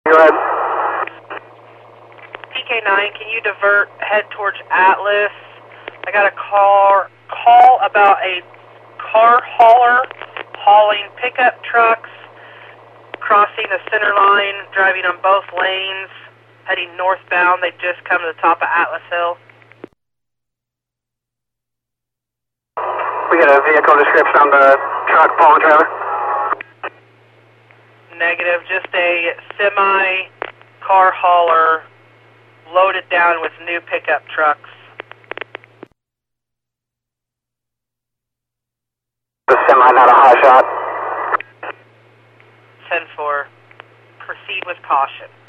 Go ahead. PK9, can you divert, head towards Atlas? I got a call about a car hauler hauling pickup trucks, crossing the center line, driving on both lanes, heading northbound. They just come to the top of Atlas Hill. We got a vehicle description on the truck, pulling trailer. Negative, just a semi-car hauler loaded down with new pickup trucks. The semi, not a hot shot. 10-4. Proceed with caution.